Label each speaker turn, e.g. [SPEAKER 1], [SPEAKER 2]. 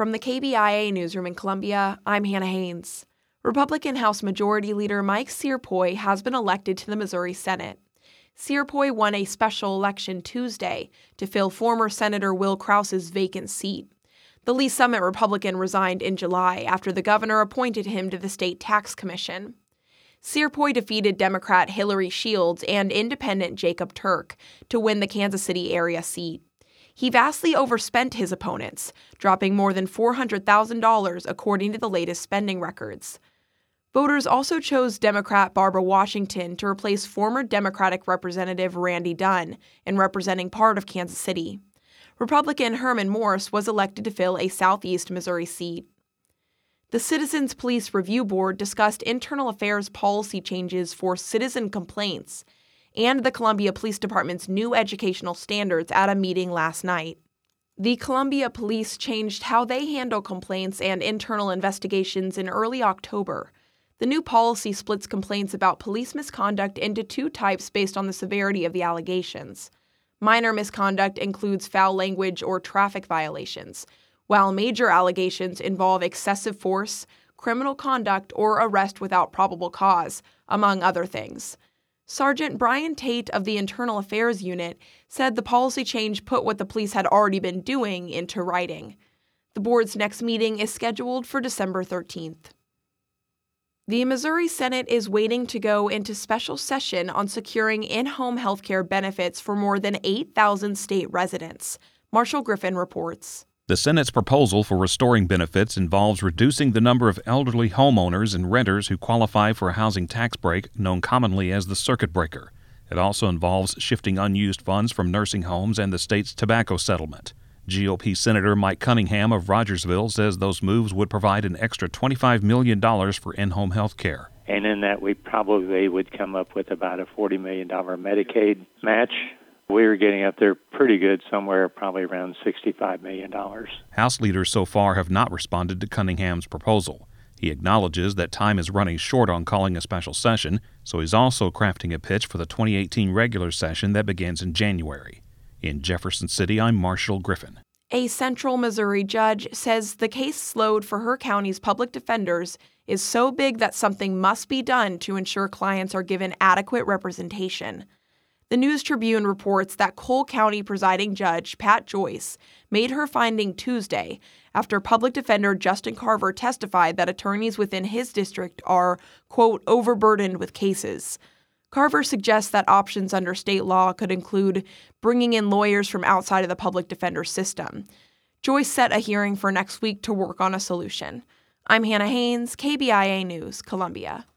[SPEAKER 1] From the KBIA newsroom in Columbia, I'm Hannah Haynes. Republican House Majority Leader Mike Cierpiot has been elected to the Missouri Senate. Cierpiot won a special election Tuesday to fill former Senator Will Krause's vacant seat. The Lee Summit Republican resigned in July after the governor appointed him to the state tax commission. Cierpiot defeated Democrat Hillary Shields and independent Jacob Turk to win the Kansas City area seat. He vastly overspent his opponents, dropping more than $400,000 according to the latest spending records. Voters also chose Democrat Barbara Washington to replace former Democratic Representative Randy Dunn in representing part of Kansas City. Republican Herman Morse was elected to fill a southeast Missouri seat. The Citizens Police Review Board discussed internal affairs policy changes for citizen complaints and the Columbia Police Department's new educational standards at a meeting last night. The Columbia Police changed how they handle complaints and internal investigations in early October. The new policy splits complaints about police misconduct into two types based on the severity of the allegations. Minor misconduct includes foul language or traffic violations, while major allegations involve excessive force, criminal conduct, or arrest without probable cause, among other things. Sergeant Brian Tate of the Internal Affairs Unit said the policy change put what the police had already been doing into writing. The board's next meeting is scheduled for December 13th. The Missouri Senate is waiting to go into special session on securing in-home health care benefits for more than 8,000 state residents. Marshall Griffin reports.
[SPEAKER 2] The Senate's proposal for restoring benefits involves reducing the number of elderly homeowners and renters who qualify for a housing tax break, known commonly as the circuit breaker. It also involves shifting unused funds from nursing homes and the state's tobacco settlement. GOP Senator Mike Cunningham of Rogersville says those moves would provide an extra $25 million for in-home health care.
[SPEAKER 3] And in that, we probably would come up with about a $40 million Medicaid match. We were getting up there pretty good, somewhere probably around $65 million.
[SPEAKER 2] House leaders so far have not responded to Cunningham's proposal. He acknowledges that time is running short on calling a special session, so he's also crafting a pitch for the 2018 regular session that begins in January. In Jefferson City, I'm Marshall Griffin.
[SPEAKER 1] A Central Missouri judge says the case load for her county's public defenders is so big that something must be done to ensure clients are given adequate representation. The News Tribune reports that Cole County presiding judge Pat Joyce made her finding Tuesday after public defender Justin Carver testified that attorneys within his district are, quote, overburdened with cases. Carver suggests that options under state law could include bringing in lawyers from outside of the public defender system. Joyce set a hearing for next week to work on a solution. I'm Hannah Haynes, KBIA News, Columbia.